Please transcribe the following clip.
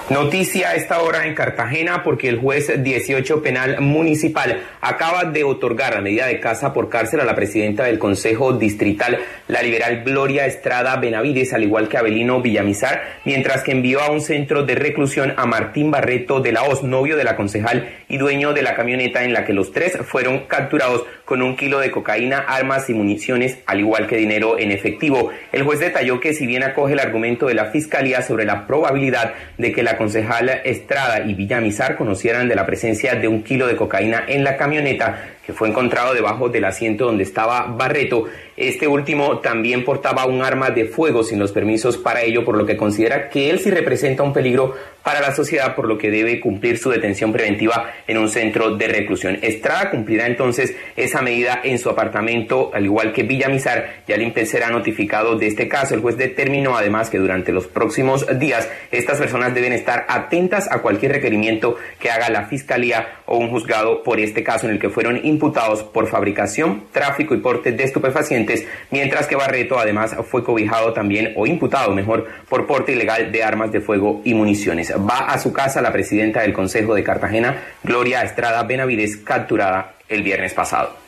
Noticia a esta hora en Cartagena porque el juez 18 penal municipal acaba de otorgar la medida de casa por cárcel a la presidenta del Consejo Distrital, la liberal Gloria Estrada Benavides, al igual que a Abelino Villamizar, mientras que envió a un centro de reclusión a Martín Barreto de la Hoz, novio de la concejal y dueño de la camioneta en la que los tres fueron capturados con 1 kilo de cocaína, armas y municiones, al igual que dinero en efectivo. El juez detalló que si bien acoge el argumento de la Fiscalía sobre la probabilidad de que la concejal Estrada y Villamizar conocieran de la presencia de 1 kilo de cocaína en la camioneta que fue encontrado debajo del asiento donde estaba Barreto, este último también portaba un arma de fuego sin los permisos para ello, por lo que considera que él sí representa un peligro para la sociedad, por lo que debe cumplir su detención preventiva en un centro de reclusión. Estrada cumplirá entonces esa medida en su apartamento, al igual que Villamizar. Ya el INPE será notificado de este caso. El juez determinó además que durante los próximos días estas personas deben estar atentas a cualquier requerimiento que haga la Fiscalía o un juzgado por este caso en el que fueron imputados por fabricación, tráfico y porte de estupefacientes, mientras que Barreto además fue cobijado también, o imputado mejor, por porte ilegal de armas de fuego y municiones. Va a su casa la presidenta del Consejo de Cartagena, Gloria Estrada Benavides, capturada el viernes pasado.